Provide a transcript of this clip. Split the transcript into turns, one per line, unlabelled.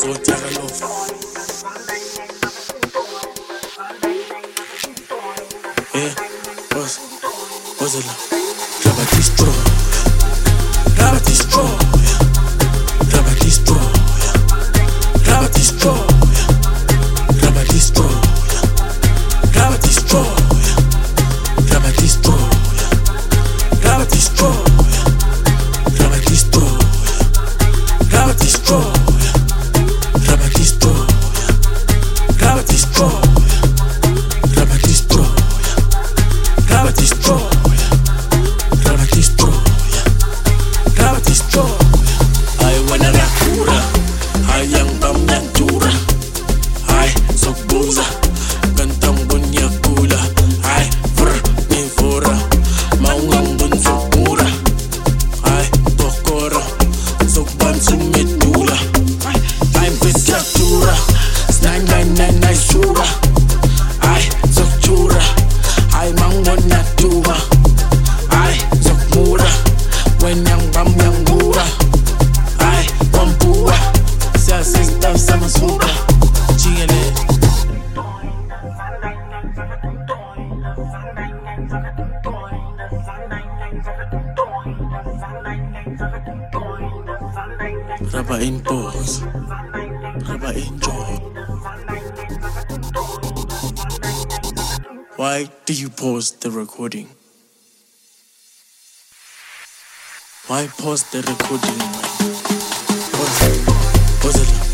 Was it like Rabba destroy, Rabba destroy, Rabba destroy, Rabba destroy, Rabba destroy, Rabba destroy, Rabba destroy, Rabba destroy, Rabba destroy, Rabba destroy, Rabba destroy, Rabba destroy, Rabba destroy, Rabba destroy. Rabba in pause, Rabba enjoy. Why do you pause the recording? Why pause the recording? Pause it.